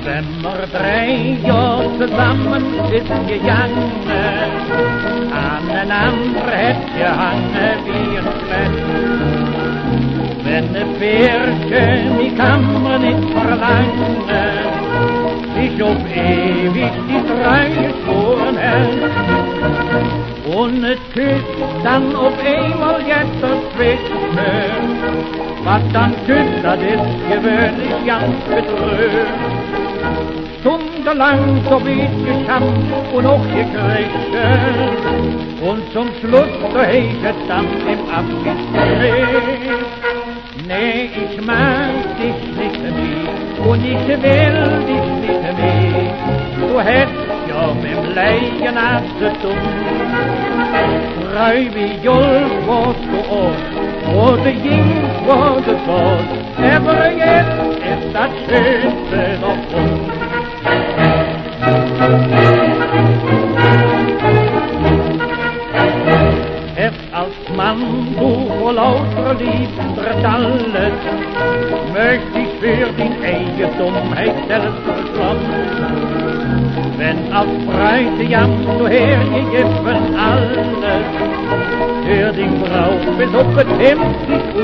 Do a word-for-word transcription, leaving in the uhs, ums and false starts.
Wenn wir drei Jahre zusammen ist gegangen, aneinander hätt gehangen wie ein Klett. Wenn ne Pärchen, die kann man nicht verlangen, sich auf ewig die Treue schworen hält. Und es küsst dann auf einmal jetzt das Zwischen, was dann küsst, das ist gewöhnlich ganz betrübt. Stundenlang so weit geschafft und auch gekriegt, und zum Schluss so hecht dann im Abschied. Nee, ich mag dich nicht mehr und ich will dich nicht mehr. Du hättest ja mit Leiden abgetun. Freu wie Julf warst du auch, wo du gingst, wo du sollst. Aber jetzt ist das Schönste noch uns. Erst als Mann, du vor lauter Liebe alles, möcht ich für die Eigentumheit selbst verschlossen. Wenn als Bräutigam du hergegeben alles, für die Frau bis auf das Hemd